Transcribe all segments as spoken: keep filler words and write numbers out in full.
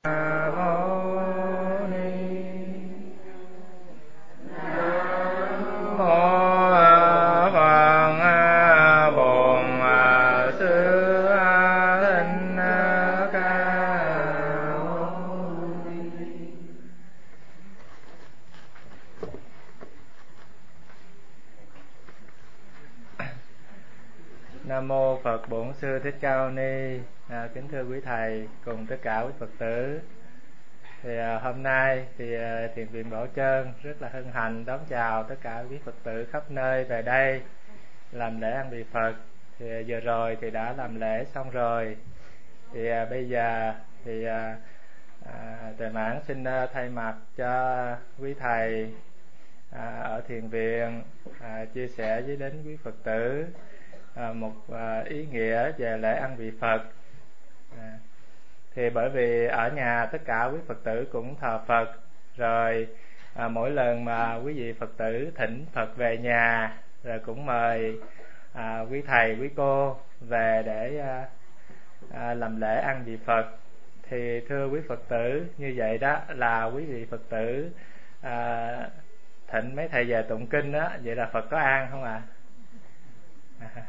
Nam mô Phật Bổn Sư Thích Ca Mâu Ni. À, kính thưa quý thầy cùng tất cả quý Phật tử. Thì à, hôm nay thì à, Thiền viện Bảo Trơn rất là hân hạnh đón chào tất cả quý Phật tử khắp nơi về đây làm lễ ăn vị Phật. Thì à, vừa rồi thì đã làm lễ xong rồi. Thì à, bây giờ thì à, à, Tuệ Mãn xin à, thay mặt cho quý thầy à, ở thiền viện à, chia sẻ với đến quý Phật tử À, một à, ý nghĩa về lễ ăn vị Phật. À, thì bởi vì ở nhà tất cả quý Phật tử cũng thờ Phật rồi, à, mỗi lần mà quý vị Phật tử thỉnh Phật về nhà rồi cũng mời à, quý thầy quý cô về để à, à, làm lễ ăn vị Phật. Thì thưa quý Phật tử, như vậy đó là quý vị Phật tử à, thỉnh mấy thầy về tụng kinh đó, vậy là Phật có an không ạ? À? À.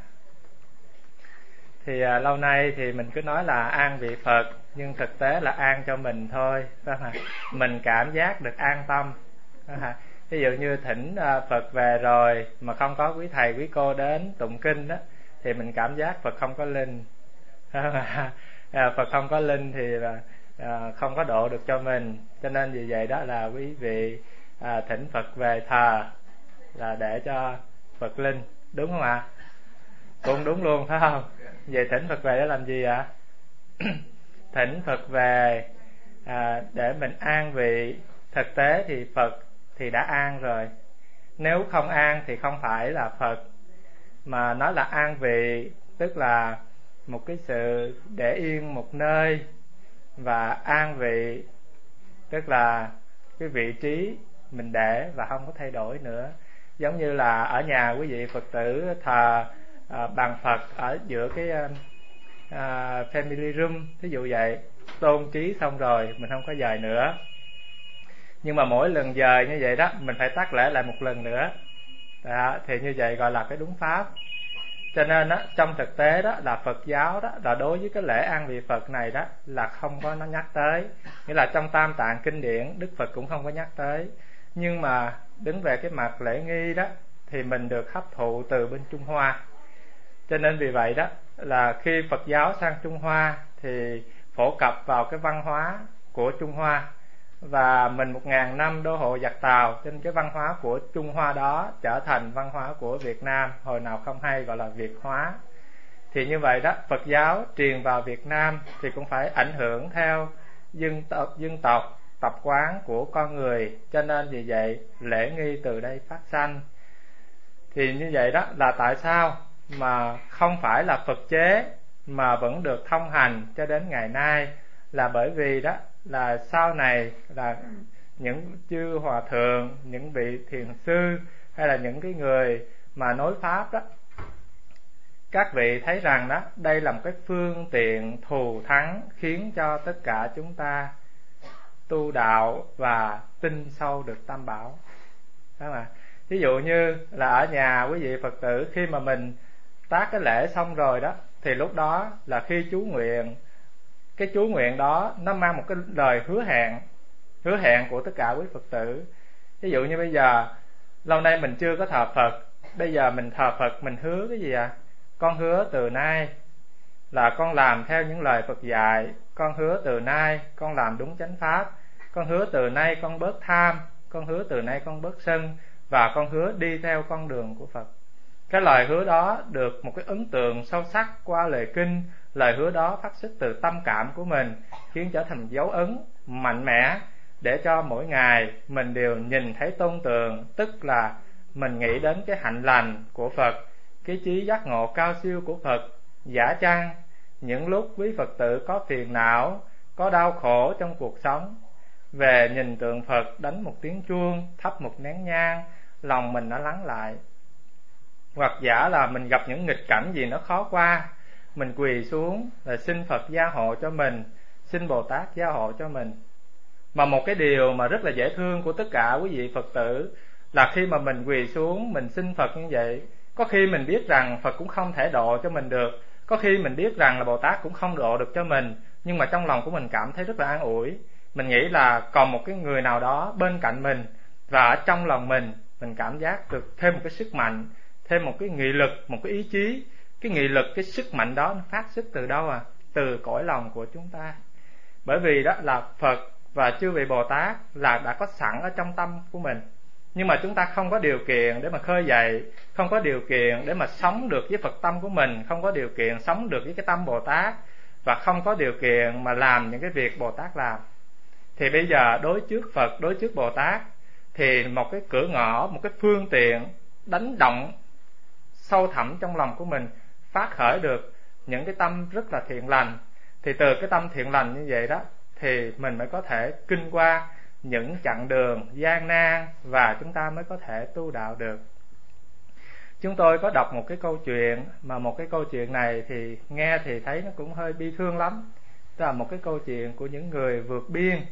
Thì à, lâu nay thì mình cứ nói là an vị Phật, nhưng thực tế là an cho mình thôi, phải không ạ? Mình cảm giác được an tâm. Ví dụ như thỉnh à, Phật về rồi mà không có quý thầy quý cô đến tụng kinh đó, thì mình cảm giác Phật không có linh. À, Phật không có linh thì là à, không có độ được cho mình. Cho nên vì vậy đó là quý vị à, thỉnh Phật về thờ là để cho Phật linh, đúng không ạ? Cũng đúng luôn, phải không? Vậy thỉnh Phật về để làm gì ạ? Thỉnh Phật về à, để mình an vị. Thực tế thì Phật thì đã an rồi. Nếu không an thì không phải là Phật. Mà nói là an vị tức là một cái sự để yên một nơi, và an vị tức là cái vị trí mình để và không có thay đổi nữa. Giống như là ở nhà quý vị Phật tử thờ à, bàn Phật ở giữa cái à, family room, ví dụ vậy, tôn trí xong rồi mình không có dời nữa. Nhưng mà mỗi lần dời như vậy đó mình phải tắt lễ lại một lần nữa đó, thì như vậy gọi là cái đúng pháp. Cho nên đó, trong thực tế đó là Phật giáo đó là đối với cái lễ ăn vị Phật này đó là không có nó nhắc tới. Nghĩa là trong Tam Tạng kinh điển Đức Phật cũng không có nhắc tới. Nhưng mà đứng về cái mặt lễ nghi đó thì mình được hấp thụ từ bên Trung Hoa. Cho nên vì vậy đó là khi Phật giáo sang Trung Hoa thì phổ cập vào cái văn hóa của Trung Hoa. Và mình một ngàn năm đô hộ giặc Tàu, cho nên cái văn hóa của Trung Hoa đó trở thành văn hóa của Việt Nam, hồi nào không hay gọi là Việt hóa. Thì như vậy đó, Phật giáo truyền vào Việt Nam thì cũng phải ảnh hưởng theo dân tộc, dân tộc tập quán của con người. Cho nên vì vậy lễ nghi từ đây phát sanh. Thì như vậy đó là tại sao mà không phải là Phật chế mà vẫn được thông hành cho đến ngày nay, là bởi vì đó là sau này là những chư hòa thượng, những vị thiền sư hay là những cái người mà nói pháp đó, các vị thấy rằng đó đây là một cái phương tiện thù thắng khiến cho tất cả chúng ta tu đạo và tin sâu được Tam Bảo. Đó mà. Ví dụ như là ở nhà quý vị Phật tử, khi mà mình tác cái lễ xong rồi đó, thì lúc đó là khi chú nguyện, cái chú nguyện đó nó mang một cái lời hứa hẹn, hứa hẹn của tất cả quý Phật tử. Ví dụ như bây giờ lâu nay mình chưa có thờ Phật, bây giờ mình thờ Phật, mình hứa cái gì ạ? À? Con hứa từ nay là con làm theo những lời Phật dạy, con hứa từ nay con làm đúng chánh pháp, con hứa từ nay con bớt tham, con hứa từ nay con bớt sân, và con hứa đi theo con đường của Phật. Cái lời hứa đó được một cái ấn tượng sâu sắc qua lời kinh. Lời hứa đó phát xuất từ tâm cảm của mình, khiến trở thành dấu ấn mạnh mẽ để cho mỗi ngày mình đều nhìn thấy tôn tượng, tức là mình nghĩ đến cái hạnh lành của Phật, cái trí giác ngộ cao siêu của Phật. Giả chăng những lúc quý Phật tử có phiền não, có đau khổ trong cuộc sống, về nhìn tượng Phật, đánh một tiếng chuông, thắp một nén nhang, lòng mình nó lắng lại. Hoặc giả là mình gặp những nghịch cảnh gì nó khó qua, mình quỳ xuống là xin Phật gia hộ cho mình, xin Bồ Tát gia hộ cho mình. Mà một cái điều mà rất là dễ thương của tất cả quý vị Phật tử là khi mà mình quỳ xuống mình xin Phật như vậy, có khi mình biết rằng Phật cũng không thể độ cho mình được, có khi mình biết rằng là Bồ Tát cũng không độ được cho mình, nhưng mà trong lòng của mình cảm thấy rất là an ủi. Mình nghĩ là còn một cái người nào đó bên cạnh mình, và ở trong lòng mình mình cảm giác được thêm một cái sức mạnh, thêm một cái nghị lực, một cái ý chí. Cái nghị lực, cái sức mạnh đó nó phát xuất từ đâu à? Từ cõi lòng của chúng ta. Bởi vì đó là Phật và chư vị Bồ Tát là đã có sẵn ở trong tâm của mình, nhưng mà chúng ta không có điều kiện để mà khơi dậy, không có điều kiện để mà sống được với Phật tâm của mình, không có điều kiện sống được với cái tâm Bồ Tát, và không có điều kiện mà làm những cái việc Bồ Tát làm. Thì bây giờ đối trước Phật, đối trước Bồ Tát, thì một cái cửa ngõ, một cái phương tiện đánh động sâu thẳm trong lòng của mình, phát khởi được những cái tâm rất là thiện lành. Thì từ cái tâm thiện lành như vậy đó, thì mình mới có thể kinh qua những chặng đường gian nan, và chúng ta mới có thể tu đạo được. Chúng tôi có đọc một cái câu chuyện, mà một cái câu chuyện này thì nghe thì thấy nó cũng hơi bi thương lắm. Đó là một cái câu chuyện của những người vượt biên.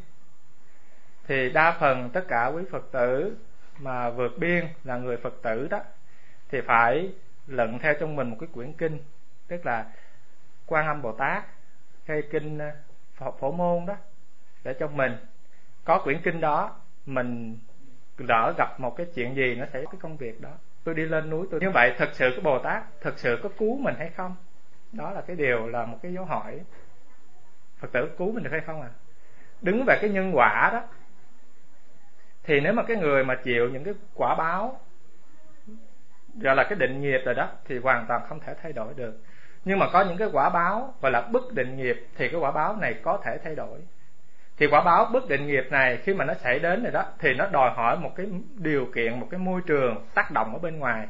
Thì đa phần tất cả quý Phật tử mà vượt biên là người Phật tử đó, thì phải lận theo trong mình một cái quyển kinh, tức là Quan Âm Bồ Tát hay kinh Phổ Môn đó, để cho mình có quyển kinh đó, mình lỡ gặp một cái chuyện gì nó xảy cái công việc đó, tôi đi lên núi tôi như vậy, thật sự cái Bồ Tát thật sự có cứu mình hay không? Đó là cái điều, là một cái dấu hỏi. Phật tử cứu mình được hay không à? Đứng về cái nhân quả đó, thì nếu mà cái người mà chịu những cái quả báo gọi là cái định nghiệp rồi đó, thì hoàn toàn không thể thay đổi được. Nhưng mà có những cái quả báo gọi là bất định nghiệp, thì cái quả báo này có thể thay đổi. Thì quả báo bất định nghiệp này khi mà nó xảy đến rồi đó, thì nó đòi hỏi một cái điều kiện, một cái môi trường tác động ở bên ngoài.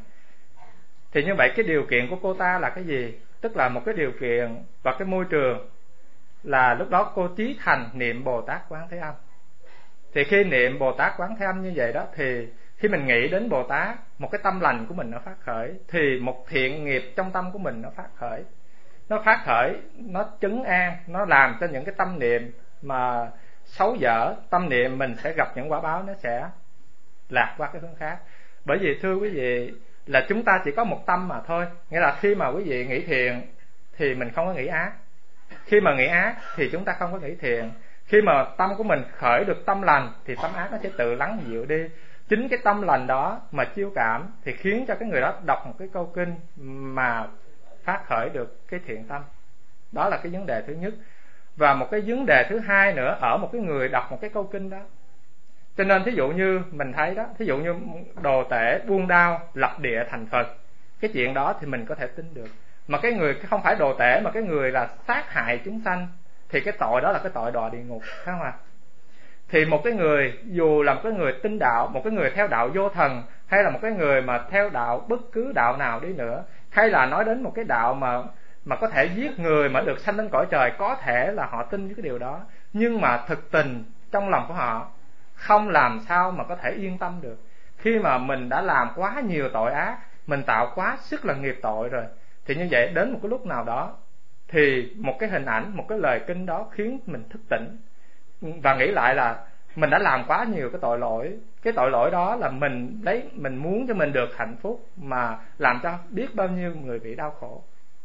Thì như vậy cái điều kiện của cô ta là cái gì? Tức là một cái điều kiện và cái môi trường là lúc đó cô chí thành niệm Bồ Tát Quán Thế Âm. Thì khi niệm Bồ Tát Quán Thế Âm như vậy đó, thì khi mình nghĩ đến Bồ Tát, một cái tâm lành của mình nó phát khởi, thì một thiện nghiệp trong tâm của mình nó phát khởi. Nó phát khởi, nó trấn an, nó làm cho những cái tâm niệm mà xấu dở, tâm niệm mình sẽ gặp những quả báo nó sẽ lạc qua cái hướng khác. Bởi vì thưa quý vị, là chúng ta chỉ có một tâm mà thôi. Nghĩa là khi mà quý vị nghĩ thiện thì mình không có nghĩ ác, khi mà nghĩ ác thì chúng ta không có nghĩ thiện. Khi mà tâm của mình khởi được tâm lành thì tâm ác nó sẽ tự lắng dịu đi. Chính cái tâm lành đó mà chiêu cảm thì khiến cho cái người đó đọc một cái câu kinh mà phát khởi được cái thiện tâm. Đó là cái vấn đề thứ nhất. Và một cái vấn đề thứ hai nữa ở một cái người đọc một cái câu kinh đó. Cho nên thí dụ như mình thấy đó, thí dụ như đồ tể buông đao lập địa thành Phật, cái chuyện đó thì mình có thể tin được. Mà cái người không phải đồ tể, mà cái người là sát hại chúng sanh, thì cái tội đó là cái tội đọa địa ngục, phải không ạ? Thì một cái người dù là một cái người tin đạo, một cái người theo đạo vô thần, hay là một cái người mà theo đạo bất cứ đạo nào đi nữa, hay là nói đến một cái đạo mà mà có thể giết người mà được sanh lên cõi trời, có thể là họ tin với cái điều đó, nhưng mà thực tình trong lòng của họ không làm sao mà có thể yên tâm được. Khi mà mình đã làm quá nhiều tội ác, mình tạo quá sức là nghiệp tội rồi, thì như vậy đến một cái lúc nào đó thì một cái hình ảnh, một cái lời kinh đó khiến mình thức tỉnh và nghĩ lại là mình đã làm quá nhiều cái tội lỗi. Cái tội lỗi đó là mình lấy mình muốn cho mình được hạnh phúc mà làm cho biết bao nhiêu người bị đau khổ.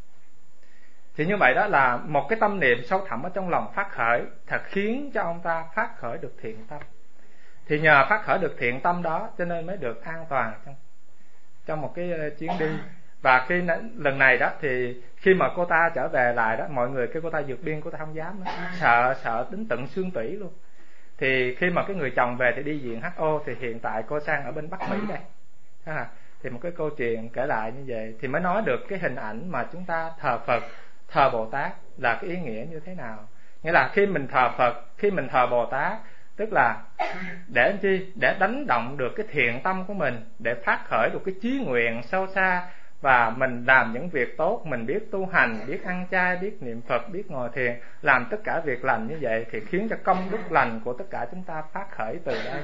Thì như vậy đó là một cái tâm niệm sâu thẳm ở trong lòng phát khởi, thật khiến cho ông ta phát khởi được thiện tâm. Thì nhờ phát khởi được thiện tâm đó cho nên mới được an toàn trong, trong một cái chuyến đi. Và khi lần này đó thì khi mà cô ta trở về lại đó, mọi người kêu cô ta vượt biên, cô ta không dám nữa, sợ sợ đến tận xương tủy luôn. Thì khi mà cái người chồng về thì đi viện hát o, thì hiện tại cô sang ở bên Bắc Mỹ đây. À, thì một cái câu chuyện kể lại như vậy thì mới nói được cái hình ảnh mà chúng ta thờ Phật, thờ Bồ Tát là cái ý nghĩa như thế nào. Nghĩa là khi mình thờ Phật, khi mình thờ Bồ Tát, tức là để làm chi? Để đánh động được cái thiện tâm của mình, để phát khởi được cái chí nguyện sâu xa, và mình làm những việc tốt, mình biết tu hành, biết ăn chay, biết niệm Phật, biết ngồi thiền, làm tất cả việc lành như vậy thì khiến cho công đức lành của tất cả chúng ta phát khởi từ đây.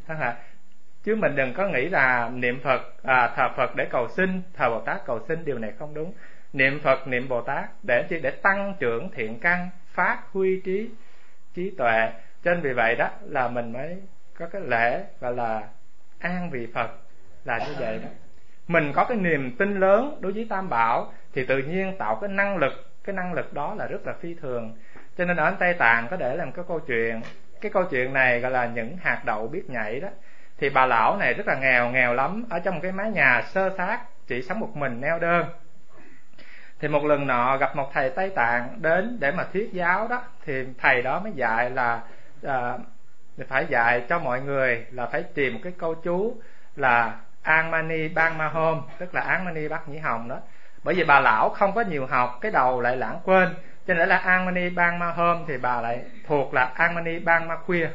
Chứ mình đừng có nghĩ là niệm Phật, à, thờ Phật để cầu xin, thờ Bồ Tát cầu xin, điều này không đúng. Niệm Phật, niệm Bồ Tát để chi? Để tăng trưởng thiện căn, phát huy trí, trí tuệ. Cho nên vì vậy đó là mình mới có cái lễ gọi là an vị Phật là như vậy đó. Mình có cái niềm tin lớn đối với Tam Bảo thì tự nhiên tạo cái năng lực, cái năng lực đó là rất là phi thường. Cho nên ở Tây Tạng có để làm cái câu chuyện, cái câu chuyện này gọi là những hạt đậu biết nhảy đó. Thì bà lão này rất là nghèo, nghèo lắm, ở trong cái mái nhà sơ sát, chỉ sống một mình neo đơn. Thì một lần nọ gặp một thầy Tây Tạng đến để mà thuyết giáo đó, thì thầy đó mới dạy là à, phải dạy cho mọi người là phải tìm một cái câu chú là An Mani Ban Ma Hôm, tức là Án Mani Bát Nhĩ Hồng đó. Bởi vì bà lão không có nhiều học, cái đầu lại lãng quên, cho nên là An Mani Ban Ma Hôm thì bà lại thuộc là An Mani Ban Ma Khuya.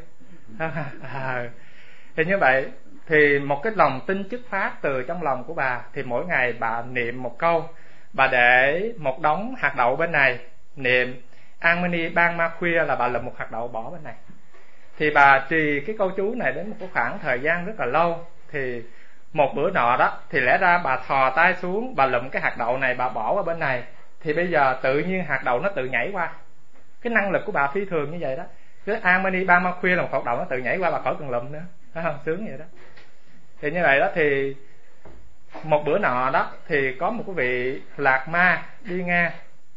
à, thì như vậy thì một cái lòng tin chức phát từ trong lòng của bà, thì mỗi ngày bà niệm một câu, bà để một đống hạt đậu bên này, niệm An Mani Ban Ma Khuya là bà lụm một hạt đậu bỏ bên này. Thì bà trì cái câu chú này đến một cái khoảng thời gian rất là lâu. Thì một bữa nọ đó, thì lẽ ra bà thò tay xuống, bà lụm cái hạt đậu này, bà bỏ vào bên này, thì bây giờ tự nhiên hạt đậu nó tự nhảy qua. Cái năng lực của bà phi thường như vậy đó. Cái An Mani Ban Ma Khuya là một hạt đậu nó tự nhảy qua, bà khỏi cần lụm nữa, thấy không? Sướng vậy đó. Thì như vậy đó, thì một bữa nọ đó, thì có một cái vị lạc ma đi ngang,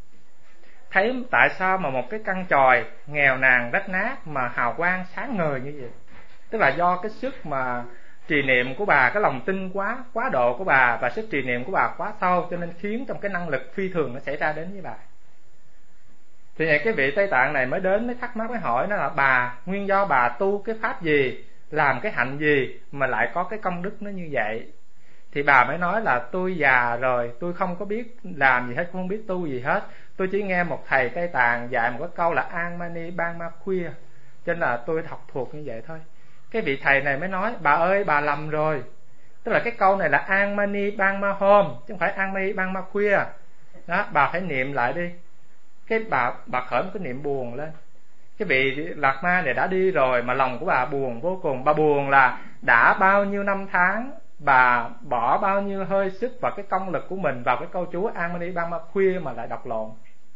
thấy tại sao mà một cái căn chòi nghèo nàn rách nát mà hào quang sáng ngời như vậy. Tức là do cái sức mà trì niệm của bà, cái lòng tin quá quá độ của bà và sức trì niệm của bà quá sâu, cho nên khiến trong cái năng lực phi thường nó xảy ra đến với bà. Thì vậy cái vị Tây Tạng này mới đến, mới thắc mắc, mới hỏi nó là bà, nguyên do bà tu cái pháp gì, làm cái hạnh gì mà lại có cái công đức nó như vậy. Thì bà mới nói là tôi già rồi, tôi không có biết làm gì hết, không biết tu gì hết. Tôi chỉ nghe một thầy Tây Tạng dạy một cái câu là An Mani Ban Ma Khuya, cho nên là tôi học thuộc như vậy thôi. Cái vị thầy này mới nói, bà ơi bà lầm rồi. Tức là cái câu này là An Mani Ban Ma Hôm, chứ không phải An Mani Ban Ma Khuya. Đó, bà phải niệm lại đi. Cái bà bà khởi một cái niệm buồn lên. Cái vị lạc ma này đã đi rồi mà lòng của bà buồn vô cùng. Bà buồn là đã bao nhiêu năm tháng bà bỏ bao nhiêu hơi sức và cái công lực của mình vào cái câu chú An Mani Ban Ma Khuya mà lại đọc lộn.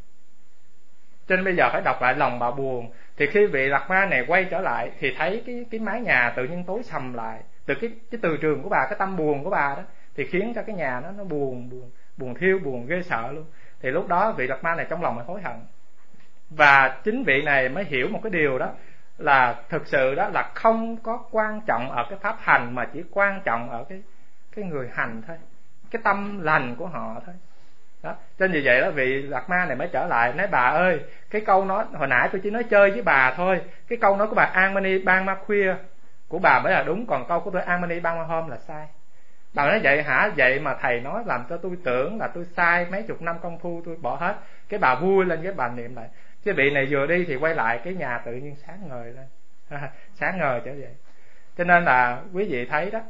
Cho nên bây giờ phải đọc lại, lòng bà buồn. Thì khi vị lạc ma này quay trở lại thì thấy cái cái mái nhà tự nhiên tối sầm lại. Từ cái cái từ trường của bà, cái tâm buồn của bà đó, thì khiến cho cái nhà nó nó buồn buồn buồn thiêu, buồn ghê sợ luôn. Thì lúc đó vị lạc ma này trong lòng mới hối hận. Và chính vị này mới hiểu một cái điều đó, là thực sự đó là không có quan trọng ở cái pháp hành, mà chỉ quan trọng ở cái cái người hành thôi, cái tâm lành của họ thôi. Đó. Cho nên vì vậy đó, vị lạc ma này mới trở lại nói, bà ơi, cái câu nói hồi nãy tôi chỉ nói chơi với bà thôi, cái câu nói của bà An Mani Ban Ma Khuya của bà mới là đúng, còn câu của tôi An Mani Ban Ma Hôm là sai. Bà nói vậy hả? Vậy mà thầy nói làm cho tôi tưởng là tôi sai mấy chục năm công phu, tôi bỏ hết. Cái bà vui lên, cái bà niệm lại. Cái vị này vừa đi thì quay lại, cái nhà tự nhiên sáng ngời lên. Sáng ngời trở vậy. Cho nên là quý vị thấy đó,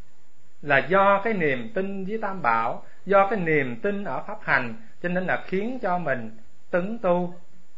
là do cái niềm tin với Tam Bảo, do cái niềm tin ở pháp hành, cho nên là khiến cho mình tấn tu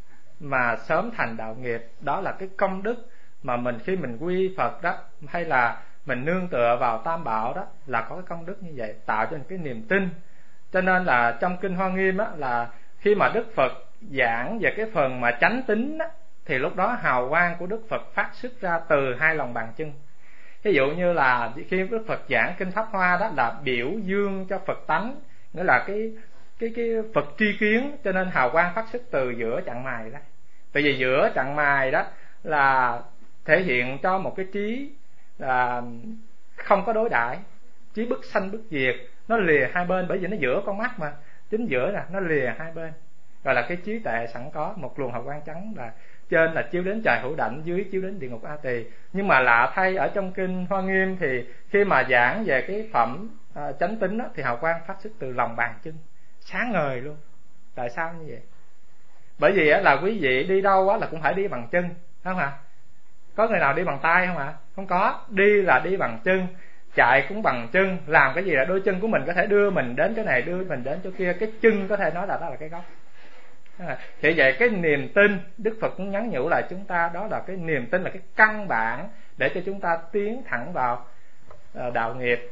mà sớm thành đạo nghiệp. Đó là cái công đức mà mình khi mình quy Phật đó, hay là mình nương tựa vào Tam Bảo đó, là có cái công đức như vậy, tạo cho mình cái niềm tin. Cho nên là trong Kinh Hoa Nghiêm á, là khi mà Đức Phật giảng về cái phần mà chánh tín á, thì lúc đó hào quang của Đức Phật phát xuất ra từ hai lòng bàn chân. Ví dụ như là khi Đức Phật giảng Kinh Pháp Hoa đó, là biểu dương cho Phật tánh, nghĩa là cái cái cái Phật tri kiến, cho nên hào quang phát xuất từ giữa chặng mày đó. Tại vì giữa chặng mày đó là thể hiện cho một cái trí là không có đối đãi, trí bất sanh bất diệt, nó lìa hai bên, bởi vì nó giữa con mắt mà, chính giữa nè, nó lìa hai bên, gọi là cái trí tuệ sẵn có, một luồng hào quang trắng, là trên là chiếu đến trời Hữu Đảnh, dưới chiếu đến địa ngục A Tỳ. Nhưng mà lạ thay, ở trong Kinh Hoa Nghiêm thì khi mà giảng về cái phẩm à, chánh tín đó, thì hào quang phát xuất từ lòng bàn chân, sáng ngời luôn. Tại sao như vậy? Bởi vì á, là quý vị đi đâu á, là cũng phải đi bằng chân, không ạ? Có người nào đi bằng tay không ạ? Không có. Đi là đi bằng chân, chạy cũng bằng chân, làm cái gì là đôi chân của mình có thể đưa mình đến chỗ này, đưa mình đến chỗ kia. Cái chân có thể nói là đó là cái gốc. Thì vậy cái niềm tin, Đức Phật cũng nhắn nhủ lại chúng ta, đó là cái niềm tin là cái căn bản để cho chúng ta tiến thẳng vào đạo nghiệp.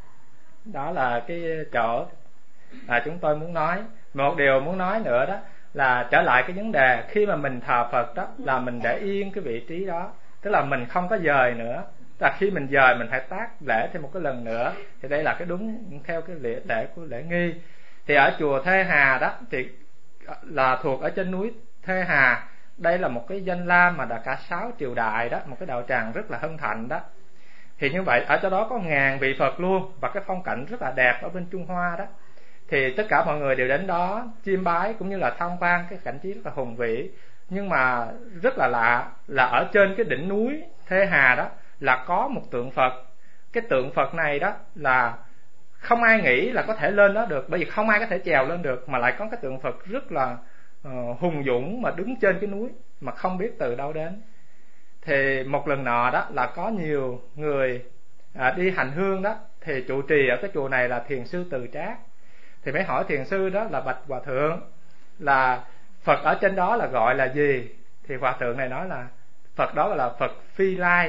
Đó là cái chỗ à, chúng tôi muốn nói. Một điều muốn nói nữa đó là trở lại cái vấn đề khi mà mình thờ Phật đó là mình để yên cái vị trí đó, tức là mình không có dời nữa. Là khi mình dời mình phải tác lễ thêm một cái lần nữa, thì đây là cái đúng theo cái lễ, lễ của lễ nghi. Thì ở chùa Thê Hà đó thì là thuộc ở trên núi Thê Hà, đây là một cái danh lam mà đã cả sáu triều đại đó, một cái đạo tràng rất là hân thạnh đó. Thì như vậy ở chỗ đó có ngàn vị Phật luôn, và cái phong cảnh rất là đẹp ở bên Trung Hoa đó. Thì tất cả mọi người đều đến đó chiêm bái cũng như là tham quan cái cảnh trí rất là hùng vĩ. Nhưng mà rất là lạ là ở trên cái đỉnh núi Thê Hà đó là có một tượng Phật. Cái tượng Phật này đó là không ai nghĩ là có thể lên đó được, bởi vì không ai có thể trèo lên được, mà lại có cái tượng Phật rất là uh, hùng dũng mà đứng trên cái núi mà không biết từ đâu đến. Thì một lần nọ đó là có nhiều người à, đi hành hương đó, thì trụ trì ở cái chùa này là thiền sư Từ Trác. Thì mới hỏi thiền sư đó là bạch hòa thượng là Phật ở trên đó là gọi là gì? Thì hòa thượng này nói là Phật đó là Phật Phi Lai.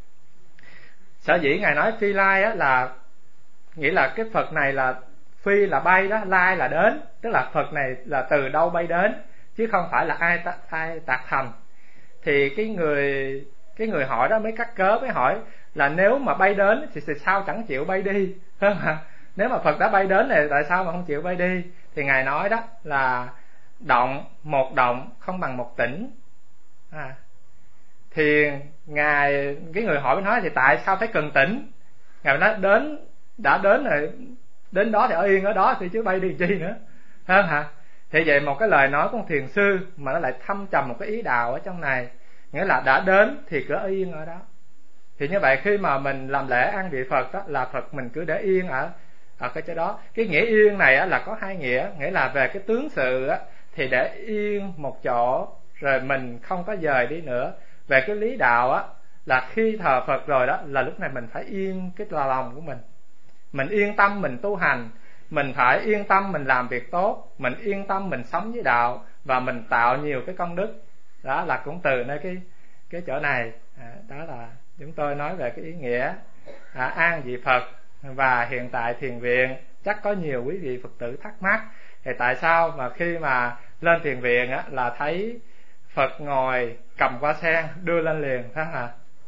Sở dĩ ngài nói Phi Lai á là nghĩa là cái Phật này là Phi là bay đó, Lai là đến, tức là Phật này là từ đâu bay đến, chứ không phải là ai ai tạc thành. Thì cái người cái người hỏi đó mới cắt cớ, mới hỏi là nếu mà bay đến thì sao chẳng chịu bay đi, phải không ạ? Nếu mà Phật đã bay đến này tại sao mà không chịu bay đi? Thì ngài nói đó là động một động không bằng một tĩnh. À, thì ngài cái người hỏi mới nói thì tại sao phải cần tĩnh? Ngài nói đến đã đến rồi, đến đó thì ở yên ở đó thì chứ bay đi chi nữa, phải không hả? Thì vậy một cái lời nói của một thiền sư mà nó lại thâm trầm một cái ý đạo ở trong này, nghĩa là đã đến thì cứ ở yên ở đó. Thì như vậy khi mà mình làm lễ an vị Phật đó, là Phật mình cứ để yên ở ở cái chỗ đó. Cái nghĩa yên này á, là có hai nghĩa, nghĩa là về cái tướng sự á, thì để yên một chỗ rồi mình không có dời đi nữa. Về cái lý đạo á, là khi thờ Phật rồi đó là lúc này mình phải yên cái lòng của mình, mình yên tâm mình tu hành, mình phải yên tâm mình làm việc tốt, mình yên tâm mình sống với đạo, và mình tạo nhiều cái công đức. Đó là cũng từ nơi cái cái chỗ này. À, đó là chúng tôi nói về cái ý nghĩa à, an vị Phật. Và hiện tại thiền viện chắc có nhiều quý vị Phật tử thắc mắc, thì tại sao mà khi mà lên thiền viện á, là thấy Phật ngồi cầm hoa sen đưa lên liền, phải không ạ?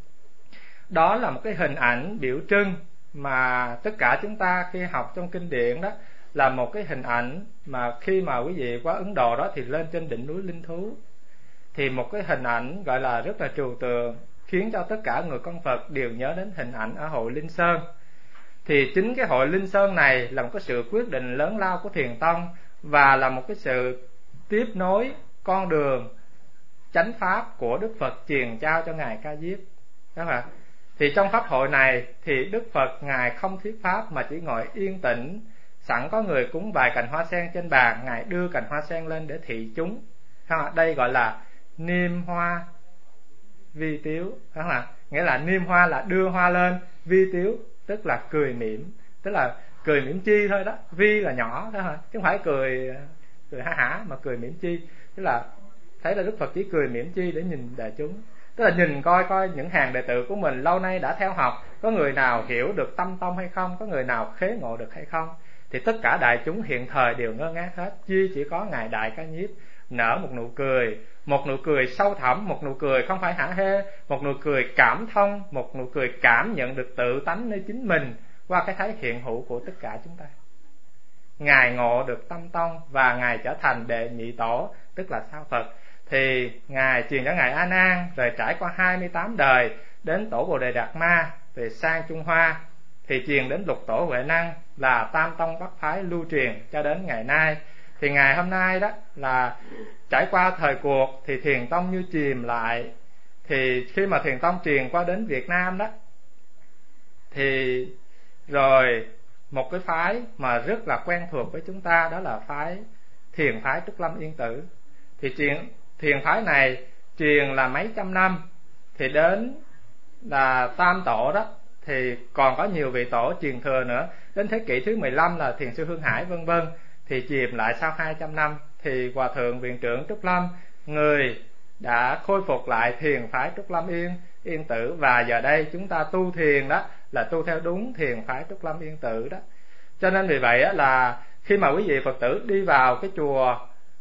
Đó là một cái hình ảnh biểu trưng mà tất cả chúng ta khi học trong kinh điển đó, là một cái hình ảnh mà khi mà quý vị qua Ấn Độ đó thì lên trên đỉnh núi Linh Thú, thì một cái hình ảnh gọi là rất là trừu tượng, khiến cho tất cả người con Phật đều nhớ đến hình ảnh ở hội Linh Sơn. Thì chính cái hội Linh Sơn này là một cái sự quyết định lớn lao của Thiền Tông, và là một cái sự tiếp nối con đường chánh pháp của Đức Phật truyền trao cho ngài Ca Diếp. Các bạn, thì trong pháp hội này thì Đức Phật ngài không thuyết pháp mà chỉ ngồi yên tĩnh, sẵn có người cúng vài cành hoa sen trên bàn, ngài đưa cành hoa sen lên để thị chúng. Đây gọi là niêm hoa vi tiếu, phải không ạ? Nghĩa là niêm hoa là đưa hoa lên, vi tiếu tức là cười mỉm, tức là cười mỉm chi thôi đó. Vi là nhỏ đó thôi, chứ không phải cười cười ha hả, mà cười mỉm chi, tức là thấy là Đức Phật chỉ cười mỉm chi để nhìn đại chúng, tức là nhìn coi coi những hàng đệ tử của mình lâu nay đã theo học, có người nào hiểu được tâm tông hay không, có người nào khế ngộ được hay không. Thì tất cả đại chúng hiện thời đều ngơ ngác hết, duy chỉ có ngài Đại Ca Nhiếp nở một nụ cười, một nụ cười sâu thẳm, một nụ cười không phải hả hê, một nụ cười cảm thông, một nụ cười cảm nhận được tự tánh nơi chính mình qua cái thấy hiện hữu của tất cả chúng ta. Ngài ngộ được tâm tông và ngài trở thành đệ nhị tổ, tức là sao Phật. Thì ngài truyền cho ngài A Nan, rồi trải qua hai mươi tám đời đến tổ Bồ Đề Đạt Ma, về sang Trung Hoa thì truyền đến lục tổ Huệ Năng, là tam tông bắc phái lưu truyền cho đến ngày nay. Thì ngày hôm nay đó là trải qua thời cuộc thì Thiền Tông như chìm lại. Thì khi mà Thiền Tông truyền qua đến Việt Nam đó, thì rồi một cái phái mà rất là quen thuộc với chúng ta, đó là phái Thiền phái Trúc Lâm Yên Tử. Thì truyền thiền phái này truyền là mấy trăm năm, thì đến là tam tổ đó, thì còn có nhiều vị tổ truyền thừa nữa. Đến thế kỷ thứ mười lăm là Thiền sư Hương Hải vân vân, thì chìm lại sau hai trăm năm. Thì Hòa thượng Viện trưởng Trúc Lâm, người đã khôi phục lại thiền phái Trúc Lâm Yên Yên Tử, và giờ đây chúng ta tu thiền đó là tu theo đúng thiền phái Trúc Lâm Yên Tử đó. Cho nên vì vậy là khi mà quý vị Phật tử đi vào cái chùa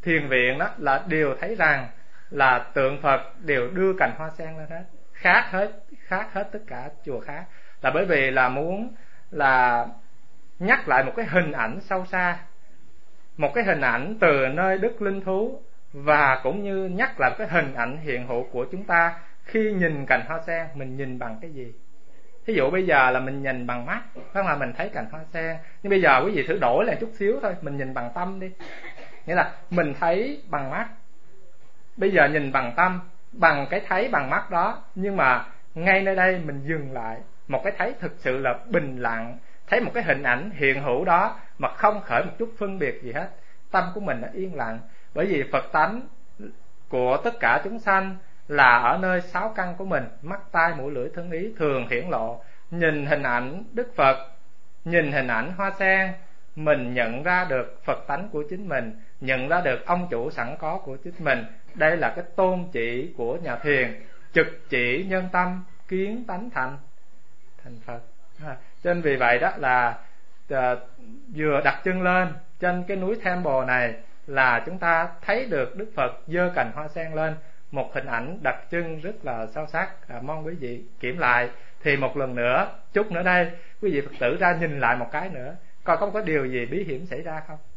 thiền viện đó là đều thấy rằng là tượng Phật đều đưa cành hoa sen lên hết, khác hết khác hết tất cả chùa khác, là bởi vì là muốn là nhắc lại một cái hình ảnh sâu xa, một cái hình ảnh từ nơi đức linh thú, và cũng như nhắc lại cái hình ảnh hiện hữu của chúng ta khi nhìn cành hoa sen. Mình nhìn bằng cái gì? Thí dụ bây giờ là mình nhìn bằng mắt, đó là mình thấy cành hoa sen. Nhưng bây giờ quý vị thử đổi lại chút xíu thôi, mình nhìn bằng tâm đi. Nghĩa là mình thấy bằng mắt, bây giờ nhìn bằng tâm, bằng cái thấy bằng mắt đó. Nhưng mà ngay nơi đây mình dừng lại, một cái thấy thực sự là bình lặng, thấy một cái hình ảnh hiện hữu đó mà không khởi một chút phân biệt gì hết. Tâm của mình đã yên lặng. Bởi vì Phật tánh của tất cả chúng sanh là ở nơi sáu căn của mình, mắt, tai, mũi, lưỡi, thân, ý thường hiển lộ. Nhìn hình ảnh Đức Phật, nhìn hình ảnh hoa sen, mình nhận ra được Phật tánh của chính mình, nhận ra được ông chủ sẵn có của chính mình. Đây là cái tôn chỉ của nhà thiền, trực chỉ nhân tâm, kiến tánh thành thành Phật. À, cho nên vì vậy đó là à, vừa đặt chân lên trên cái núi Temple này là chúng ta thấy được Đức Phật giơ cành hoa sen lên, một hình ảnh đặc trưng rất là sâu sắc. À, mong quý vị kiểm lại. Thì một lần nữa, chút nữa đây, quý vị Phật tử ra nhìn lại một cái nữa, coi không có điều gì bí hiểm xảy ra không.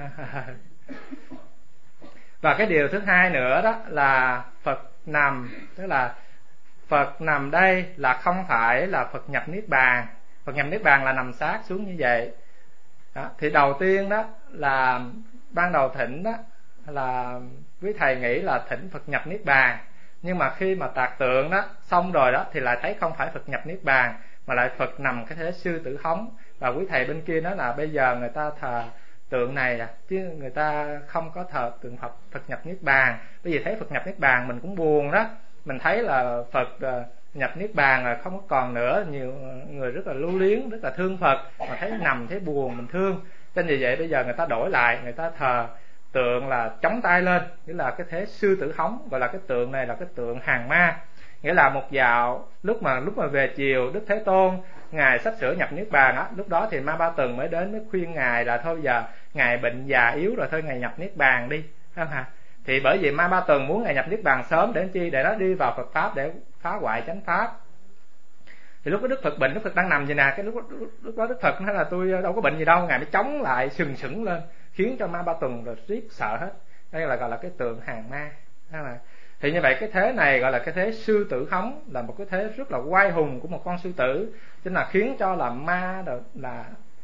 Và cái điều thứ hai nữa đó là Phật nằm, tức là Phật nằm đây là không phải là Phật nhập Niết Bàn. Phật nhập Niết Bàn là nằm sát xuống như vậy đó. Thì đầu tiên đó là ban đầu thỉnh đó là quý thầy nghĩ là thỉnh Phật nhập Niết Bàn, nhưng mà khi mà tạc tượng đó xong rồi đó thì lại thấy không phải Phật nhập Niết Bàn, mà lại Phật nằm cái thế sư tử hống. Và quý thầy bên kia nói là bây giờ người ta thờ tượng này chứ người ta không có thờ tượng Phật Phật nhập Niết Bàn. Bởi vì thấy Phật nhập Niết Bàn mình cũng buồn đó, mình thấy là Phật nhập Niết Bàn là không có còn nữa. Nhiều người rất là lưu luyến, rất là thương Phật, mà thấy nằm thấy buồn mình thương. Cho nên vì vậy bây giờ người ta đổi lại, người ta thờ tượng là chống tay lên, nghĩa là cái thế sư tử hống. Gọi là cái tượng này là cái tượng hàng ma. Nghĩa là một dạo lúc mà lúc mà về chiều Đức Thế Tôn ngài sắp sửa nhập Niết Bàn á, lúc đó thì Ma Ba Tuần mới đến mới khuyên ngài là thôi giờ ngài bệnh già yếu rồi, thôi ngài nhập Niết Bàn đi, không hả? Thì bởi vì Ma Ba Tuần muốn ngài nhập Niết Bàn sớm để chi? Để nó đi vào Phật pháp để phá hoại chánh pháp. Thì lúc đó Đức Phật bệnh, Đức Phật đang nằm vậy nè, cái lúc đó, lúc đó Đức Phật nói là tôi đâu có bệnh gì đâu, ngài mới chống lại sừng sững lên, khiến cho Ma Ba Tuần rồi riết sợ hết. Đây là gọi là cái tượng hàng ma. Thì như vậy cái thế này gọi là cái thế sư tử hống, là một cái thế rất là oai hùng của một con sư tử, chính là khiến cho là ma được là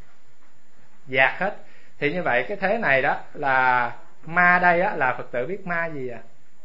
dạt hết. Thì như vậy cái thế này đó là ma đây á, là Phật tử biết ma gì à?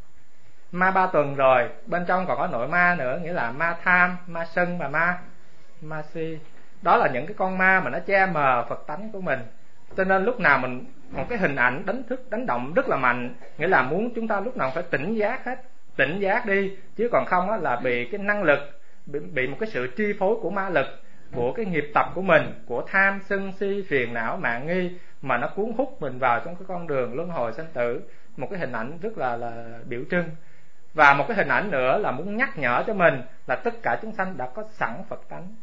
Ma Ba Tuần rồi, bên trong còn có nội ma nữa, nghĩa là ma tham, ma sân và ma ma si. Đó là những cái con ma mà nó che mờ Phật tánh của mình. Cho nên lúc nào mình một cái hình ảnh đánh thức, đánh động rất là mạnh, nghĩa là muốn chúng ta lúc nào phải tỉnh giác hết, tỉnh giác đi, chứ còn không á, là bị cái năng lực, bị, bị một cái sự chi phối của ma lực, của cái nghiệp tập của mình, của tham sân si phiền não mạn nghi, mà nó cuốn hút mình vào trong cái con đường luân hồi sanh tử. Một cái hình ảnh rất là là biểu trưng. Và một cái hình ảnh nữa là muốn nhắc nhở cho mình là tất cả chúng sanh đã có sẵn Phật tánh.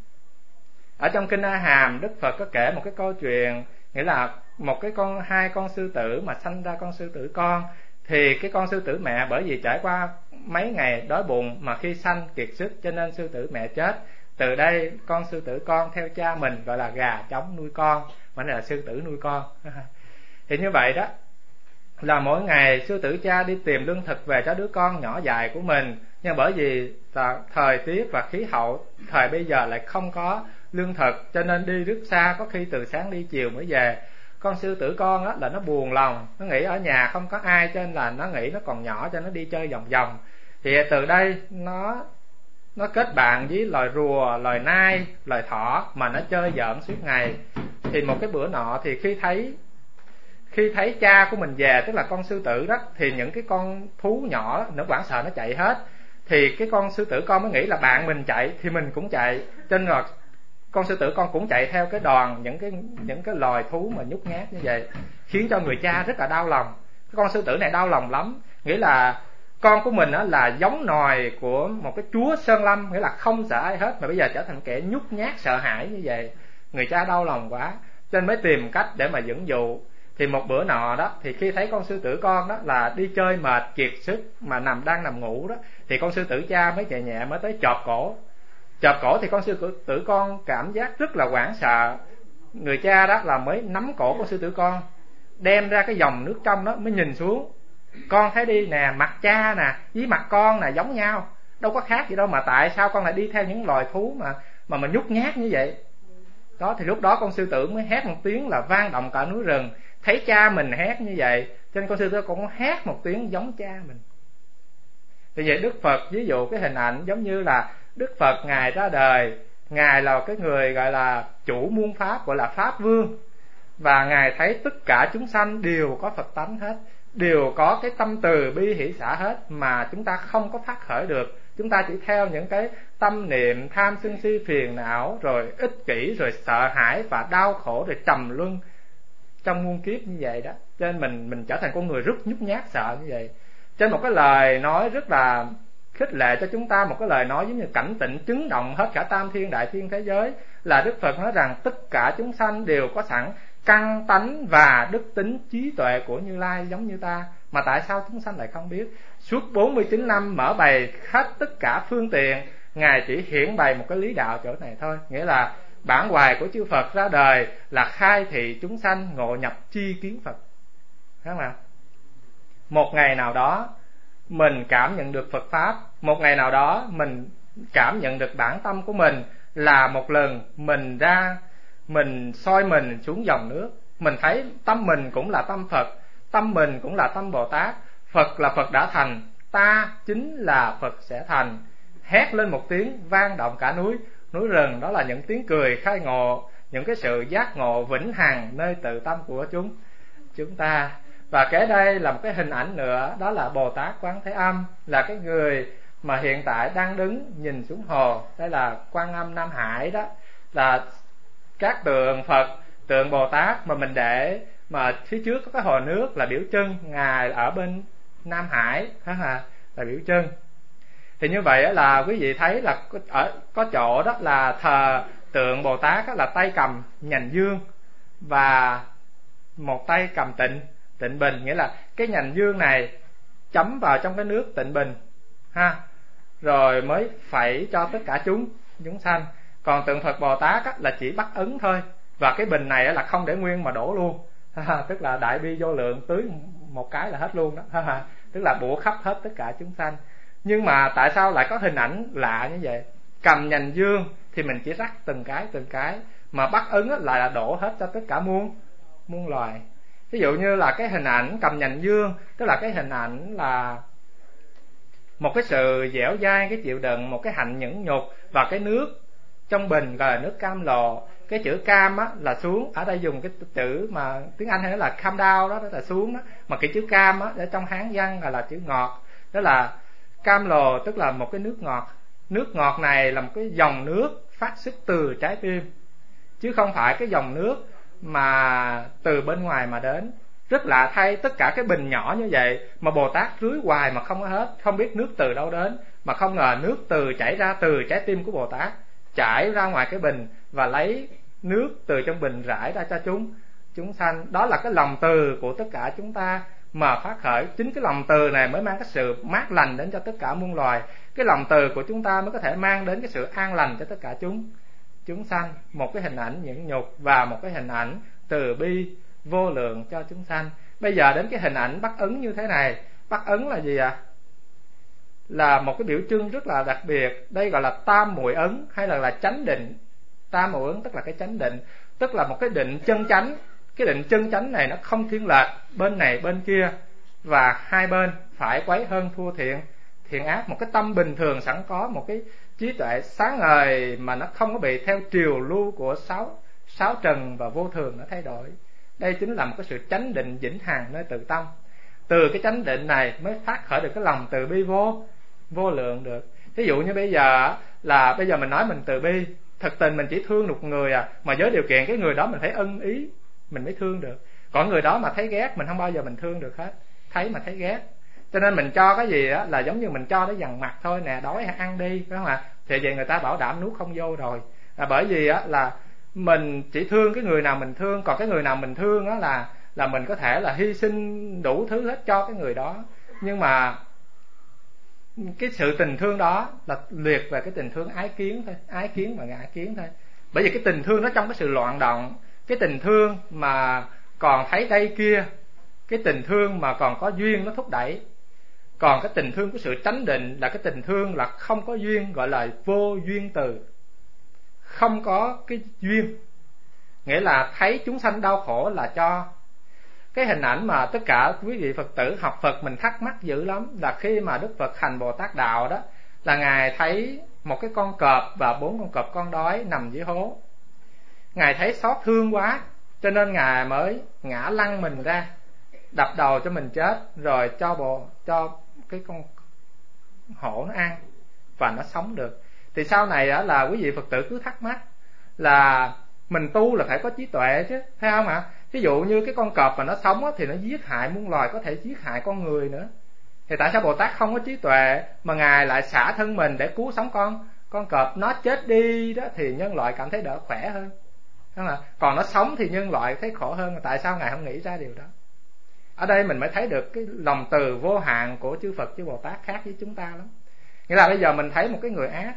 Ở trong kinh A Hàm, Đức Phật có kể một cái câu chuyện, nghĩa là một cái con hai con sư tử mà sanh ra con sư tử con. Thì cái con sư tử mẹ bởi vì trải qua mấy ngày đói bụng mà khi sanh kiệt sức, cho nên sư tử mẹ chết. Từ đây con sư tử con theo cha mình, gọi là gà trống nuôi con, mà này là sư tử nuôi con. Thì như vậy đó là mỗi ngày sư tử cha đi tìm lương thực về cho đứa con nhỏ dại của mình. Nhưng bởi vì thời tiết và khí hậu thời bây giờ lại không có lương thực, cho nên đi rất xa, có khi từ sáng đi chiều mới về. Con sư tử con á là nó buồn lòng, nó nghĩ ở nhà không có ai, cho nên là nó nghĩ nó còn nhỏ cho nó đi chơi vòng vòng. Thì từ đây nó nó kết bạn với loài rùa, loài nai, loài thỏ mà nó chơi giỡn suốt ngày. Thì một cái bữa nọ thì khi thấy khi thấy cha của mình về, tức là con sư tử đó, thì những cái con thú nhỏ nó hoảng sợ, nó chạy hết. Thì cái con sư tử con mới nghĩ là bạn mình chạy thì mình cũng chạy, cho nên là con sư tử con cũng chạy theo cái đoàn những cái những cái loài thú mà nhút nhát như vậy, khiến cho người cha rất là đau lòng. Cái con sư tử này đau lòng lắm, nghĩa là con của mình á là giống nòi của một cái chúa sơn lâm, nghĩa là không sợ ai hết, mà bây giờ trở thành kẻ nhút nhát sợ hãi như vậy. Người cha đau lòng quá, cho nên mới tìm cách để mà dẫn dụ. Thì một bữa nọ đó, thì khi thấy con sư tử con đó là đi chơi mệt kiệt sức mà nằm đang nằm ngủ đó, thì con sư tử cha mới nhẹ nhẹ mới tới chộp cổ. Chộp cổ thì con sư tử con cảm giác rất là hoảng sợ. Người cha đó là mới nắm cổ con sư tử con, đem ra cái dòng nước trong đó mới nhìn xuống. Con thấy đi nè, mặt cha nè với mặt con nè giống nhau, đâu có khác gì đâu, mà tại sao con lại đi theo những loài thú mà mà mà nhút nhát như vậy? Đó, thì lúc đó con sư tử mới hét một tiếng là vang động cả núi rừng. Thấy cha mình hét như vậy, cho nên con sư tử cũng hét một tiếng giống cha mình. Vì vậy Đức Phật ví dụ cái hình ảnh giống như là Đức Phật Ngài ra đời, Ngài là cái người gọi là chủ muôn pháp, gọi là Pháp Vương. Và Ngài thấy tất cả chúng sanh đều có Phật tánh hết, đều có cái tâm từ bi hỷ xả hết, mà chúng ta không có phát khởi được. Chúng ta chỉ theo những cái tâm niệm tham sân si phiền não, rồi ích kỷ, rồi sợ hãi và đau khổ, rồi trầm luân trong muôn kiếp như vậy đó. Cho nên mình mình trở thành con người rất nhút nhát sợ như vậy. Trên một cái lời nói rất là khích lệ cho chúng ta, một cái lời nói giống như cảnh tỉnh chấn động hết cả tam thiên đại thiên thế giới, là Đức Phật nói rằng tất cả chúng sanh đều có sẵn căn tánh và đức tính trí tuệ của Như Lai giống như ta, mà tại sao chúng sanh lại không biết? Suốt bốn mươi chín năm mở bày hết tất cả phương tiện, Ngài chỉ hiển bày một cái lý đạo chỗ này thôi. Nghĩa là bản hoài của chư Phật ra đời là khai thị chúng sanh ngộ nhập chi kiến Phật. Thấy không ạ? Một ngày nào đó mình cảm nhận được Phật Pháp, một ngày nào đó mình cảm nhận được bản tâm của mình, là một lần mình ra, mình soi mình xuống dòng nước, mình thấy tâm mình cũng là tâm Phật, tâm mình cũng là tâm Bồ Tát. Phật là Phật đã thành, ta chính là Phật sẽ thành. Hét lên một tiếng vang động cả núi, núi rừng. Đó là những tiếng cười khai ngộ, những cái sự giác ngộ vĩnh hằng nơi tự tâm của chúng chúng ta. Và kế đây là một cái hình ảnh nữa, đó là Bồ Tát Quán Thế Âm, là cái người mà hiện tại đang đứng nhìn xuống hồ. Đây là Quan Âm Nam Hải đó, là các tượng Phật, tượng Bồ Tát mà mình để mà phía trước có cái hồ nước là biểu trưng Ngài ở bên Nam Hải, là biểu trưng. Thì như vậy là quý vị thấy là ở có chỗ đó là thờ tượng Bồ Tát là tay cầm nhành dương và một tay cầm tịnh tịnh bình, nghĩa là cái nhành dương này chấm vào trong cái nước tịnh bình ha, rồi mới phẩy cho tất cả chúng chúng sanh. Còn tượng Phật Bồ Tát á, là chỉ bắt ấn thôi, và cái bình này á, là không để nguyên mà đổ luôn, ha, tức là đại bi vô lượng, tưới một cái là hết luôn đó, ha, tức là bủa khắp hết tất cả chúng sanh. Nhưng mà tại sao lại có hình ảnh lạ như vậy? Cầm nhành dương thì mình chỉ rắc từng cái từng cái, mà bắt ấn á, lại là đổ hết cho tất cả muôn muôn loài. Ví dụ như là cái hình ảnh cầm nhành dương, tức là cái hình ảnh là một cái sự dẻo dai, cái chịu đựng, một cái hạnh nhẫn nhục, và cái nước trong bình gọi là nước cam lồ. Cái chữ cam á là xuống, ở đây dùng cái chữ mà tiếng Anh hay nói là calm down đó, đó là xuống đó, mà cái chữ cam á ở trong Hán văn là, là chữ ngọt, đó là cam lồ, tức là một cái nước ngọt. Nước ngọt này là một cái dòng nước phát xuất từ trái tim, chứ không phải cái dòng nước mà từ bên ngoài mà đến. Rất lạ thay, tất cả cái bình nhỏ như vậy mà Bồ Tát rưới hoài mà không có hết, không biết nước từ đâu đến, mà không ngờ nước từ chảy ra từ trái tim của Bồ Tát, chảy ra ngoài cái bình và lấy nước từ trong bình rải ra cho chúng chúng sanh. Đó là cái lòng từ của tất cả chúng ta mà phát khởi. Chính cái lòng từ này mới mang cái sự mát lành đến cho tất cả muôn loài. Cái lòng từ của chúng ta mới có thể mang đến cái sự an lành cho tất cả chúng chúng sanh. Một cái hình ảnh nhẫn nhục và một cái hình ảnh từ bi vô lượng cho chúng sanh. Bây giờ đến cái hình ảnh bắt ấn như thế này. Bắt ấn là gì ạ? À? Là một cái biểu trưng rất là đặc biệt. Đây gọi là tam muội ấn hay là là chánh định. Tam muội ấn tức là cái chánh định, tức là một cái định chân chánh. Cái định chân chánh này nó không thiên lệch bên này bên kia, và hai bên phải quấy hơn thua thiện thiện ác. Một cái tâm bình thường sẵn có, một cái trí tuệ sáng ngời mà nó không có bị theo triều lưu của sáu sáu trần và vô thường nó thay đổi. Đây chính là một cái sự chánh định vĩnh hằng nơi tự tâm. Từ cái chánh định này mới phát khởi được cái lòng từ bi vô vô lượng được. Ví dụ như bây giờ là bây giờ mình nói mình từ bi, thực tình mình chỉ thương một người à, mà với điều kiện cái người đó mình thấy ân ý mình mới thương được. Còn người đó mà thấy ghét mình không bao giờ mình thương được hết, thấy mà thấy ghét. Cho nên mình cho cái gì á là giống như mình cho nó dằn mặt thôi nè, đói hay ăn đi, phải không ạ? Thì vậy người ta bảo đảm nuốt không vô rồi. À, bởi vì á là mình chỉ thương cái người nào mình thương, còn cái người nào mình thương á là là mình có thể là hy sinh đủ thứ hết cho cái người đó, nhưng mà cái sự tình thương đó là liệt về cái tình thương ái kiến thôi, ái kiến và ngã kiến thôi. Bởi vì cái tình thương nó trong cái sự loạn động, cái tình thương mà còn thấy đây kia, cái tình thương mà còn có duyên nó thúc đẩy. Còn cái tình thương của sự tránh định là cái tình thương là không có duyên, gọi là vô duyên từ, không có cái duyên, nghĩa là thấy chúng sanh đau khổ là cho. Cái hình ảnh mà tất cả quý vị Phật tử học Phật mình thắc mắc dữ lắm là khi mà Đức Phật hành Bồ Tát Đạo đó, là Ngài thấy một cái con cọp và bốn con cọp con đói nằm dưới hố. Ngài thấy xót thương quá, cho nên Ngài mới ngã lăn mình ra, đập đầu cho mình chết, rồi cho bộ cho cái con hổ nó ăn và nó sống được. Thì sau này đó là quý vị Phật tử cứ thắc mắc là mình tu là phải có trí tuệ chứ, thấy không ạ? Ví dụ như cái con cọp mà nó sống thì nó giết hại muôn loài, có thể giết hại con người nữa. Thì tại sao Bồ Tát không có trí tuệ mà Ngài lại xả thân mình để cứu sống con con cọp? Nó chết đi đó thì nhân loại cảm thấy đỡ khỏe hơn, đúng không ạ? Còn nó sống thì nhân loại thấy khổ hơn. Tại sao Ngài không nghĩ ra điều đó? Ở đây mình mới thấy được cái lòng từ vô hạn của chư Phật chư Bồ Tát khác với chúng ta lắm. Nghĩa là bây giờ mình thấy một cái người ác,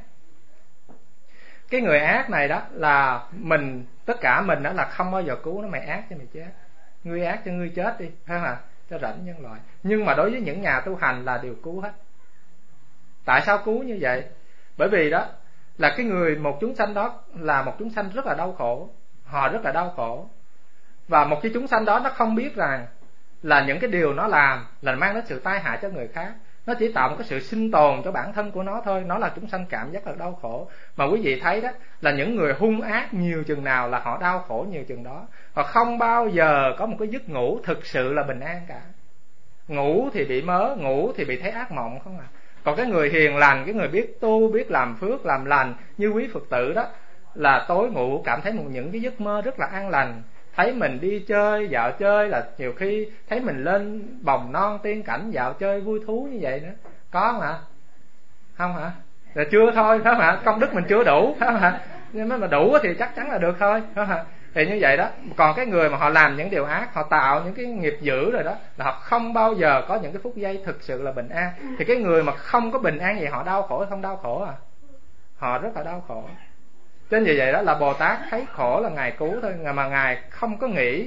cái người ác này đó là mình, tất cả mình đó là không bao giờ cứu nó. Mày ác cho mày chết, ngươi ác cho ngươi chết đi, phải không ạ? Cho rảnh nhân loại. Nhưng mà đối với những nhà tu hành là đều cứu hết. Tại sao cứu như vậy? Bởi vì đó là cái người, một chúng sanh đó là một chúng sanh rất là đau khổ, họ rất là đau khổ. Và một cái chúng sanh đó nó không biết rằng là những cái điều nó làm là mang đến sự tai hại cho người khác, nó chỉ tạo một cái sự sinh tồn cho bản thân của nó thôi. Nó là chúng sanh cảm giác là đau khổ. Mà quý vị thấy đó là những người hung ác nhiều chừng nào là họ đau khổ nhiều chừng đó. Họ không bao giờ có một cái giấc ngủ thực sự là bình an cả. Ngủ thì bị mớ, ngủ thì bị thấy ác mộng không à. Còn cái người hiền lành, cái người biết tu, biết làm phước, làm lành như quý Phật tử đó, là tối ngủ cảm thấy một những cái giấc mơ rất là an lành. Thấy mình đi chơi, dạo chơi, là nhiều khi thấy mình lên bồng non tiên cảnh dạo chơi vui thú như vậy nữa. Có không ạ? Không hả? Là chưa thôi, phải không ạ? Công đức mình chưa đủ, phải không ạ? Nhưng mà đủ thì chắc chắn là được thôi, phải không ạ? Thì như vậy đó. Còn cái người mà họ làm những điều ác, họ tạo những cái nghiệp dữ rồi đó, là họ không bao giờ có những cái phút giây thực sự là bình an. Thì cái người mà không có bình an vậy họ đau khổ hay không đau khổ à? Họ rất là đau khổ. Cho nên vì vậy đó là Bồ Tát thấy khổ là Ngài cứu thôi, mà Ngài không có nghĩ.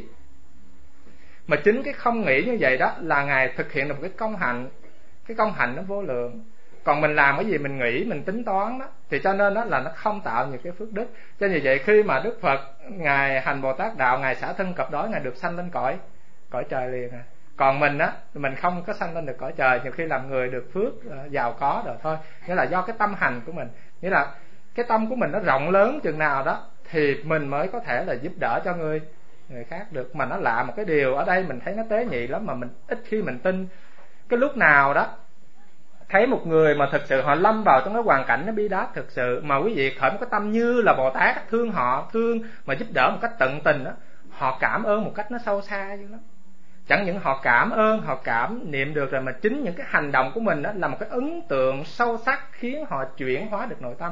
Mà chính cái không nghĩ như vậy đó là Ngài thực hiện được một cái công hạnh. Cái công hạnh nó vô lượng. Còn mình làm cái gì mình nghĩ, mình tính toán đó, thì cho nên đó là nó không tạo những cái phước đức. Cho nên vì vậy khi mà Đức Phật Ngài hành Bồ Tát Đạo, Ngài xả thân cọp đói, Ngài được sanh lên cõi cõi trời liền à. Còn mình á, mình không có sanh lên được cõi trời. Nhiều khi làm người được phước giàu có rồi thôi. Nghĩa là do cái tâm hành của mình. Nghĩa là cái tâm của mình nó rộng lớn chừng nào đó thì mình mới có thể là giúp đỡ cho người người khác được. Mà nó lạ một cái điều ở đây mình thấy nó tế nhị lắm, mà mình ít khi mình tin. Cái lúc nào đó thấy một người mà thực sự họ lâm vào trong cái hoàn cảnh nó bi đát thực sự, mà quý vị khởi một cái tâm như là Bồ Tát, thương họ, thương mà giúp đỡ một cách tận tình đó, họ cảm ơn một cách nó sâu xa dữ lắm. Chẳng những họ cảm ơn, họ cảm niệm được rồi, mà chính những cái hành động của mình đó là một cái ấn tượng sâu sắc, khiến họ chuyển hóa được nội tâm.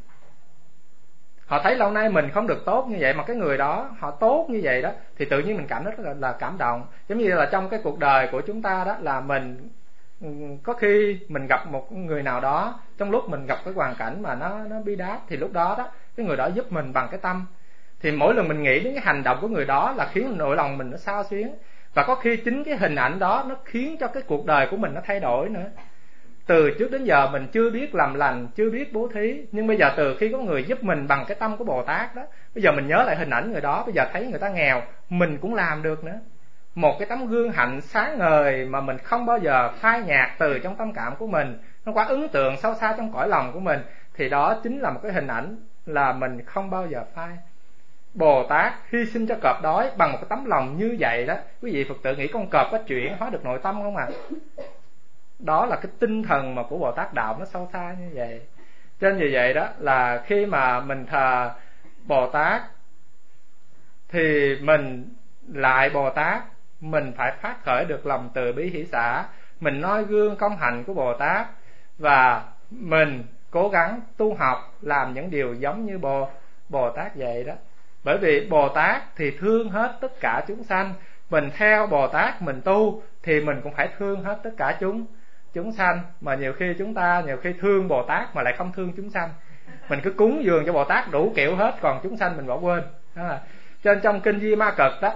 Họ thấy lâu nay mình không được tốt như vậy, mà cái người đó họ tốt như vậy đó, thì tự nhiên mình cảm rất là, là cảm động. Giống như là trong cái cuộc đời của chúng ta đó, là mình có khi mình gặp một người nào đó trong lúc mình gặp cái hoàn cảnh mà nó nó bi đát, thì lúc đó đó cái người đó giúp mình bằng cái tâm, thì mỗi lần mình nghĩ đến cái hành động của người đó là khiến nội lòng mình nó xao xuyến. Và có khi chính cái hình ảnh đó nó khiến cho cái cuộc đời của mình nó thay đổi nữa. Từ trước đến giờ mình chưa biết làm lành, chưa biết bố thí, nhưng bây giờ từ khi có người giúp mình bằng cái tâm của Bồ Tát đó, bây giờ mình nhớ lại hình ảnh người đó, bây giờ thấy người ta nghèo mình cũng làm được nữa. Một cái tấm gương hạnh sáng ngời mà mình không bao giờ phai nhạt từ trong tâm cảm của mình, nó quá ấn tượng sâu xa trong cõi lòng của mình, thì đó chính là một cái hình ảnh là mình không bao giờ phai. Bồ Tát hy sinh cho cọp đói bằng một cái tấm lòng như vậy đó. Quý vị Phật tử nghĩ con cọp có chuyển hóa được nội tâm không ạ? À? Đó là cái tinh thần mà của Bồ Tát Đạo nó sâu xa như vậy. Cho nên vì vậy đó là khi mà mình thờ Bồ Tát thì mình lại Bồ Tát, mình phải phát khởi được lòng từ bi hỷ xả, mình noi gương công hạnh của Bồ Tát, và mình cố gắng tu học làm những điều giống như Bồ Bồ Tát vậy đó. Bởi vì Bồ Tát thì thương hết tất cả chúng sanh, mình theo Bồ Tát mình tu thì mình cũng phải thương hết tất cả chúng chúng sanh. Mà nhiều khi chúng ta nhiều khi thương Bồ Tát mà lại không thương chúng sanh, mình cứ cúng dường cho Bồ Tát đủ kiểu hết, còn chúng sanh mình bỏ quên. Đó là cho nên trong kinh Di Ma Cật đó,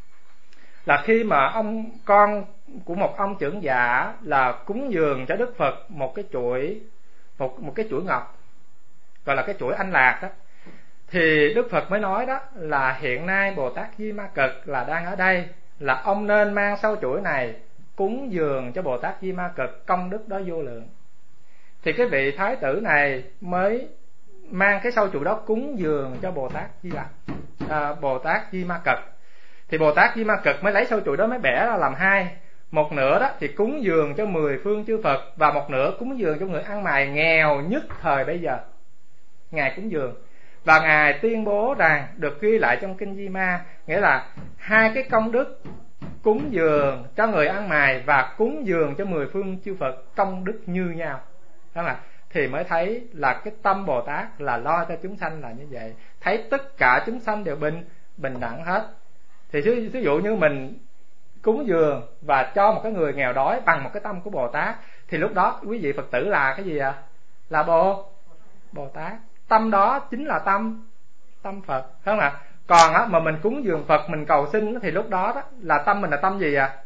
là khi mà ông con của một ông trưởng giả là cúng dường cho Đức Phật một cái chuỗi một một cái chuỗi ngọc, gọi là cái chuỗi anh lạc đó, thì Đức Phật mới nói đó là hiện nay Bồ Tát Di Ma Cật là đang ở đây, là ông nên mang sâu chuỗi này cúng dường cho Bồ Tát Di Ma Cật, công đức đó vô lượng. Thì cái vị thái tử này mới mang cái sâu chuỗi đó cúng dường cho Bồ Tát Di Lặc, à, Bồ Tát Di Ma Cật. Thì Bồ Tát Di Ma Cật mới lấy sâu chuỗi đó mới bẻ ra làm hai, một nửa đó thì cúng dường cho mười phương chư Phật, và một nửa cúng dường cho người ăn mày nghèo nhất thời bây giờ. Ngài cúng dường và Ngài tuyên bố rằng, được ghi lại trong kinh Di Ma, nghĩa là hai cái công đức cúng dường cho người ăn mày và cúng dường cho mười phương chư Phật công đức như nhau. Đó là thì mới thấy là cái tâm Bồ Tát là lo cho chúng sanh là như vậy, thấy tất cả chúng sanh đều bình bình đẳng hết. Thì ví dụ như mình cúng dường và cho một cái người nghèo đói bằng một cái tâm của Bồ Tát, thì lúc đó quý vị Phật tử là cái gì ạ? Là Bồ Bồ Tát. Tâm đó chính là tâm tâm Phật, phải không ạ? Còn á, mà mình cúng dường Phật, mình cầu xin thì lúc đó, đó là tâm mình là tâm gì ạ?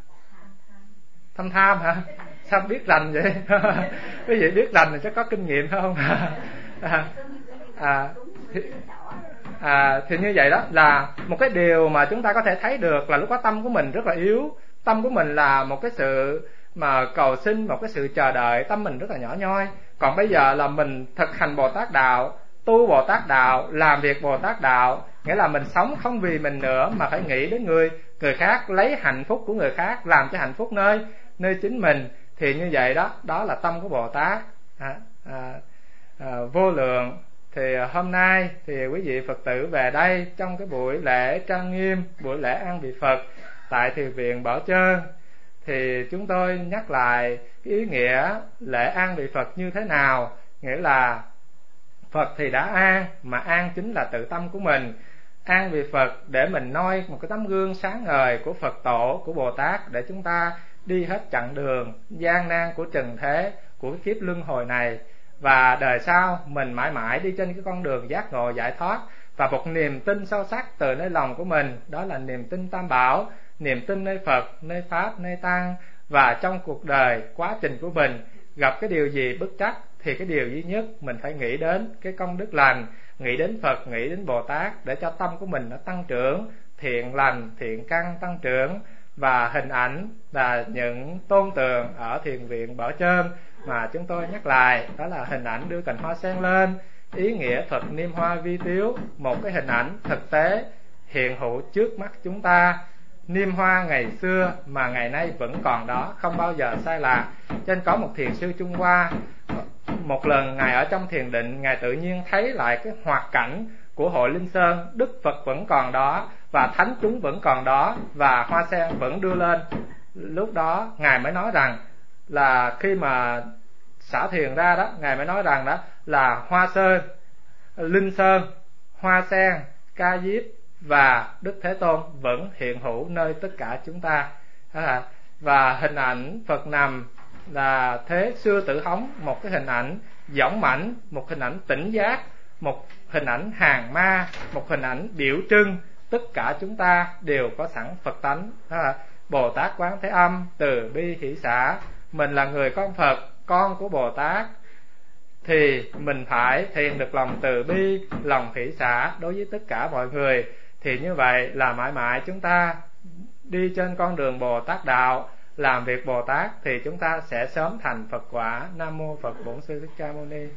Tâm tham hả? Sao biết rành vậy? Quý vị biết rành thì chắc có kinh nghiệm phải không? à, à, thì, à, thì như vậy đó là một cái điều mà chúng ta có thể thấy được là lúc đó tâm của mình rất là yếu. Tâm của mình là một cái sự mà cầu xin, một cái sự chờ đợi, tâm mình rất là nhỏ nhoi. Còn bây giờ là mình thực hành Bồ Tát Đạo, tu Bồ Tát Đạo, làm việc Bồ Tát Đạo, nghĩa là mình sống không vì mình nữa mà phải nghĩ đến người người khác, lấy hạnh phúc của người khác làm cho hạnh phúc nơi nơi chính mình. Thì như vậy đó, đó là tâm của Bồ Tát à, à, à, vô lượng. Thì hôm nay thì quý vị Phật tử về đây trong cái buổi lễ trang nghiêm, buổi lễ an vị Phật tại Thiền viện Bảo Trơn, thì chúng tôi nhắc lại cái ý nghĩa lễ an vị Phật như thế nào. Nghĩa là Phật thì đã an, mà an chính là tự tâm của mình. An vị Phật để mình noi một cái tấm gương sáng ngời của Phật tổ, của Bồ Tát, để chúng ta đi hết chặng đường gian nan của trần thế, của cái kiếp luân hồi này, và đời sau mình mãi mãi đi trên cái con đường giác ngộ giải thoát. Và một niềm tin sâu sắc từ nơi lòng của mình, đó là niềm tin Tam Bảo, niềm tin nơi Phật, nơi Pháp, nơi Tăng. Và trong cuộc đời, quá trình của mình gặp cái điều gì bất trắc, thì cái điều duy nhất mình phải nghĩ đến cái công đức lành, nghĩ đến Phật, nghĩ đến Bồ Tát, để cho tâm của mình nó tăng trưởng, thiện lành, thiện căn tăng trưởng. Và hình ảnh là những tôn tượng ở Thiền viện Bảo Trơn mà chúng tôi nhắc lại, đó là hình ảnh đưa cành hoa sen lên, ý nghĩa Phật niêm hoa vi tiếu, một cái hình ảnh thực tế hiện hữu trước mắt chúng ta. Niêm hoa ngày xưa mà ngày nay vẫn còn đó, không bao giờ sai lạc. Trên có một thiền sư Trung Hoa, một lần Ngài ở trong thiền định, Ngài tự nhiên thấy lại cái hoạt cảnh của hội Linh Sơn, Đức Phật vẫn còn đó, và thánh chúng vẫn còn đó, và hoa sen vẫn đưa lên. Lúc đó Ngài mới nói rằng là khi mà xả thiền ra đó, Ngài mới nói rằng đó là hoa sơn, Linh Sơn, hoa sen, ca diếp và Đức Thế Tôn vẫn hiện hữu nơi tất cả chúng ta. Và hình ảnh Phật nằm là thế xưa tử hống, một cái hình ảnh dõng mãnh, một hình ảnh tỉnh giác, một hình ảnh hàng ma, một hình ảnh biểu trưng tất cả chúng ta đều có sẵn Phật tánh. Bồ Tát Quán Thế Âm từ bi hỷ xả, mình là người con Phật, con của Bồ Tát, thì mình phải thiền được lòng từ bi, lòng hỷ xả đối với tất cả mọi người. Thì như vậy là mãi mãi chúng ta đi trên con đường Bồ Tát Đạo, làm việc Bồ Tát, thì chúng ta sẽ sớm thành Phật quả. Nam mô Phật Bổn Sư Thích Ca Mâu Ni.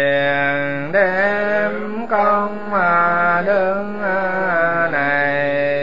Nguyện đem công đức này